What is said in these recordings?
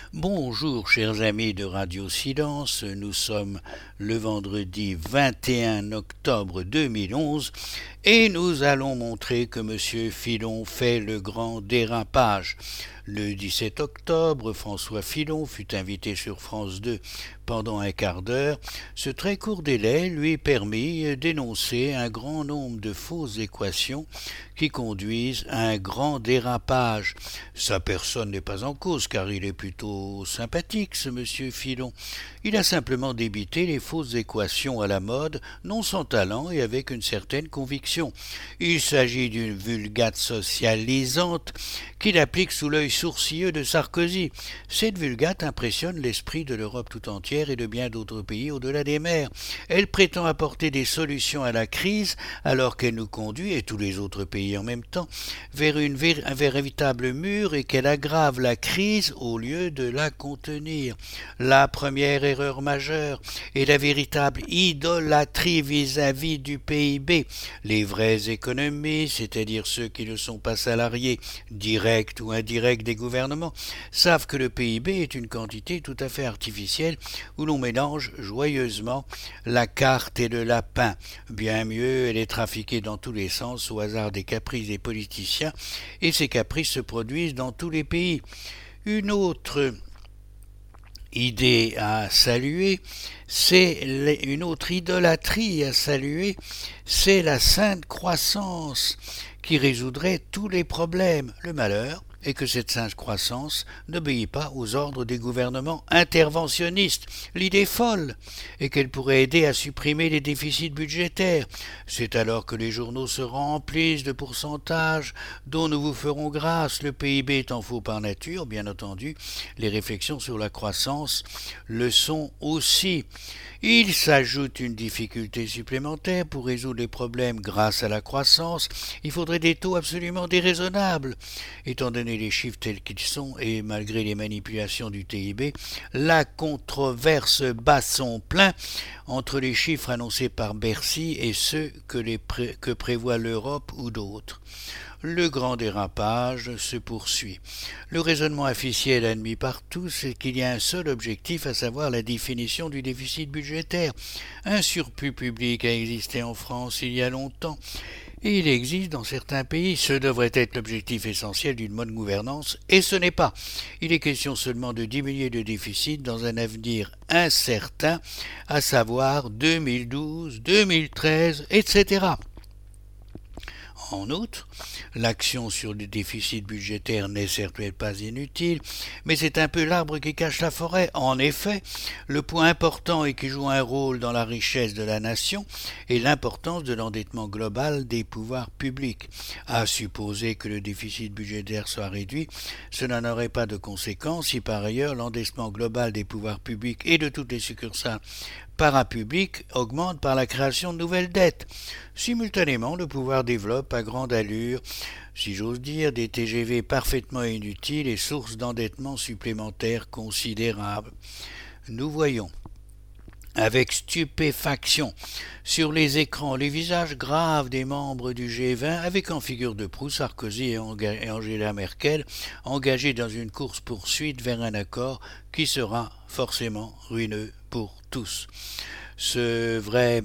Bonjour chers amis de Radio Silence, nous sommes le vendredi 21 octobre 2011 et nous allons montrer que M. Filon fait le grand dérapage. Le 17 octobre, François Filon fut invité sur France 2 pendant un quart d'heure. Ce très court délai lui permit d'énoncer un grand nombre de fausses équations qui conduisent à un grand dérapage. Sa personne n'est pas en cause car il est plutôt sympathique ce monsieur Filon. Il a simplement débité les fausses équations à la mode, non sans talent et avec une certaine conviction. Il s'agit d'une vulgate socialisante qu'il applique sous l'œil sourcilleux de Sarkozy. Cette vulgate impressionne l'esprit de l'Europe tout entière et de bien d'autres pays au-delà des mers. Elle prétend apporter des solutions à la crise alors qu'elle nous conduit, et tous les autres pays en même temps, vers un véritable mur et qu'elle aggrave la crise au lieu de la contenir. La première erreur majeure est la véritable idolâtrie vis-à-vis du PIB. Les vrais économistes, c'est-à-dire ceux qui ne sont pas salariés, directs ou indirects des gouvernements, savent que le PIB est une quantité tout à fait artificielle où l'on mélange joyeusement la carte et le lapin. Bien mieux, elle est trafiquée dans tous les sens au hasard des caprices des politiciens, et ces caprices se produisent dans tous les pays. Une autre idée à saluer, une autre idolâtrie à saluer, c'est la sainte croissance qui résoudrait tous les problèmes. Le malheur est que cette sainte croissance n'obéit pas aux ordres des gouvernements interventionnistes. L'idée folle est qu'elle pourrait aider à supprimer les déficits budgétaires. C'est alors que les journaux se remplissent de pourcentages dont nous vous ferons grâce. Le PIB étant faux par nature, bien entendu, les réflexions sur la croissance le sont aussi. Il s'ajoute une difficulté supplémentaire pour résoudre les problèmes grâce à la croissance. Il faudrait des taux absolument déraisonnables. Étant donné les chiffres tels qu'ils sont et malgré les manipulations du TIB, la controverse bat son plein entre les chiffres annoncés par Bercy et ceux que prévoit l'Europe ou d'autres. Le grand dérapage se poursuit. Le raisonnement officiel admis par tous, c'est qu'il y a un seul objectif, à savoir la définition du déficit budgétaire. Un surplus public a existé en France il y a longtemps, et il existe dans certains pays. Ce devrait être l'objectif essentiel d'une bonne gouvernance, et ce n'est pas. Il est question seulement de diminuer le déficit dans un avenir incertain, à savoir 2012, 2013, etc. En outre, l'action sur le déficit budgétaire n'est certes pas inutile, mais c'est un peu l'arbre qui cache la forêt. En effet, le point important et qui joue un rôle dans la richesse de la nation est l'importance de l'endettement global des pouvoirs publics. À supposer que le déficit budgétaire soit réduit, cela n'aurait pas de conséquence si par ailleurs l'endettement global des pouvoirs publics et de toutes les succursales parapubliques augmente par la création de nouvelles dettes. Simultanément, le pouvoir développe à grande allure, si j'ose dire, des TGV parfaitement inutiles et sources d'endettement supplémentaires considérables. Nous voyons avec stupéfaction sur les écrans les visages graves des membres du G20 avec en figure de proue Sarkozy et Angela Merkel engagés dans une course-poursuite vers un accord qui sera forcément ruineux pour tous. Ce vrai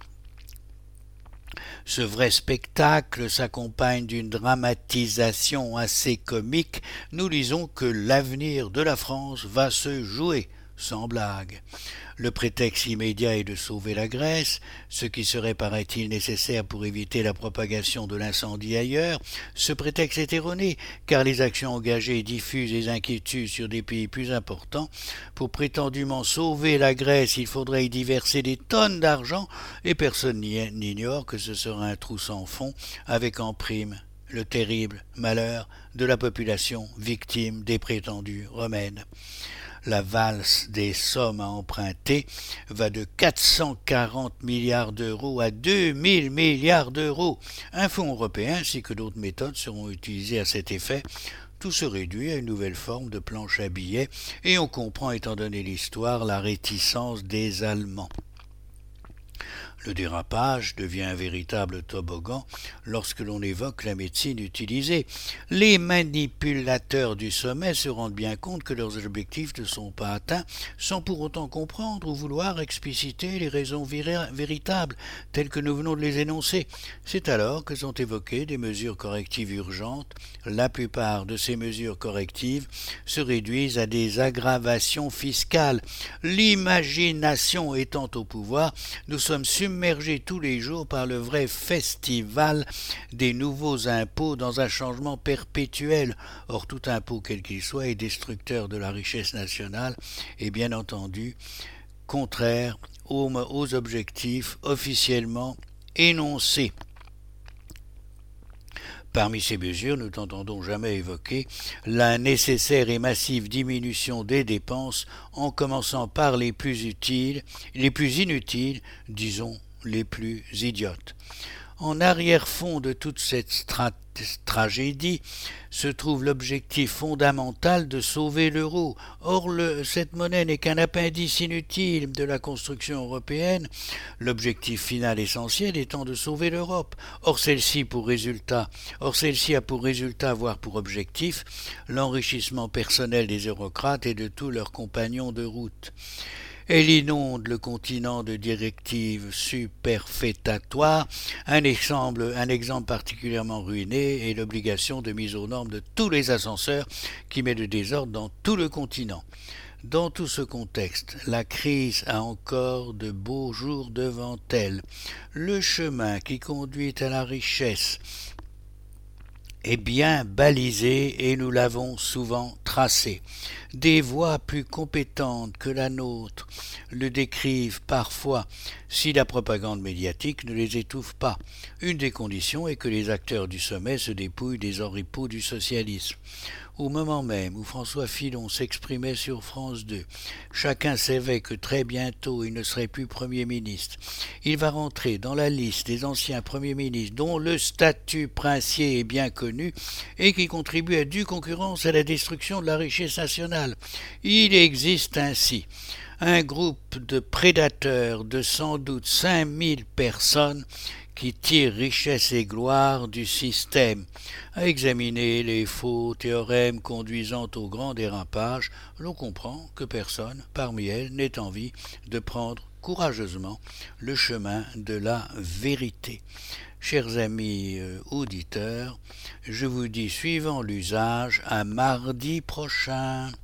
spectacle s'accompagne d'une dramatisation assez comique. Nous lisons que l'avenir de la France va se jouer, sans blague. Le prétexte immédiat est de sauver la Grèce, ce qui serait, paraît-il, nécessaire pour éviter la propagation de l'incendie ailleurs. Ce prétexte est erroné, car les actions engagées diffusent les inquiétudes sur des pays plus importants. Pour prétendument sauver la Grèce, il faudrait y diverser des tonnes d'argent, et personne n'ignore que ce sera un trou sans fond, avec en prime le terrible malheur de la population victime des prétendus remèdes. La valse des sommes à emprunter va de 440 milliards d'euros à 2000 milliards d'euros. Un fonds européen ainsi que d'autres méthodes seront utilisées à cet effet. Tout se réduit à une nouvelle forme de planche à billets et on comprend, étant donné l'histoire, la réticence des Allemands. Le dérapage devient un véritable toboggan lorsque l'on évoque la médecine utilisée. Les manipulateurs du sommet se rendent bien compte que leurs objectifs ne sont pas atteints sans pour autant comprendre ou vouloir expliciter les raisons véritables telles que nous venons de les énoncer. C'est alors que sont évoquées des mesures correctives urgentes. La plupart de ces mesures correctives se réduisent à des aggravations fiscales. L'imagination étant au pouvoir, nous sommes submergés tous les jours par le vrai festival des nouveaux impôts dans un changement perpétuel. Or, tout impôt, quel qu'il soit, est destructeur de la richesse nationale et bien entendu contraire aux objectifs officiellement énoncés. Parmi ces mesures, nous n'entendons jamais évoquer la nécessaire et massive diminution des dépenses, en commençant par les plus inutiles, disons les plus idiotes. En arrière-fond de toute cette tragédie se trouve l'objectif fondamental de sauver l'euro. Or, cette monnaie n'est qu'un appendice inutile de la construction européenne, l'objectif final essentiel étant de sauver l'Europe. Or, celle-ci a pour résultat, voire pour objectif, l'enrichissement personnel des eurocrates et de tous leurs compagnons de route. Elle inonde le continent de directives superfétatoires. Un exemple particulièrement ruiné est l'obligation de mise aux normes de tous les ascenseurs qui met le désordre dans tout le continent. Dans tout ce contexte, la crise a encore de beaux jours devant elle. Le chemin qui conduit à la richesse est bien balisé et nous l'avons souvent tracé. Des voix plus compétentes que la nôtre le décrivent parfois si la propagande médiatique ne les étouffe pas. Une des conditions est que les acteurs du sommet se dépouillent des oripeaux du socialisme. Au moment même où François Fillon s'exprimait sur France 2, chacun savait que très bientôt il ne serait plus Premier ministre. Il va rentrer dans la liste des anciens Premiers ministres dont le statut princier est bien connu et qui contribuent à due concurrence à la destruction de la richesse nationale. Il existe ainsi un groupe de prédateurs de sans doute 5000 personnes qui tire richesse et gloire du système. À examiner les faux théorèmes conduisant au grand dérapage, l'on comprend que personne parmi elles n'ait envie de prendre courageusement le chemin de la vérité. Chers amis auditeurs, je vous dis, suivant l'usage, à mardi prochain.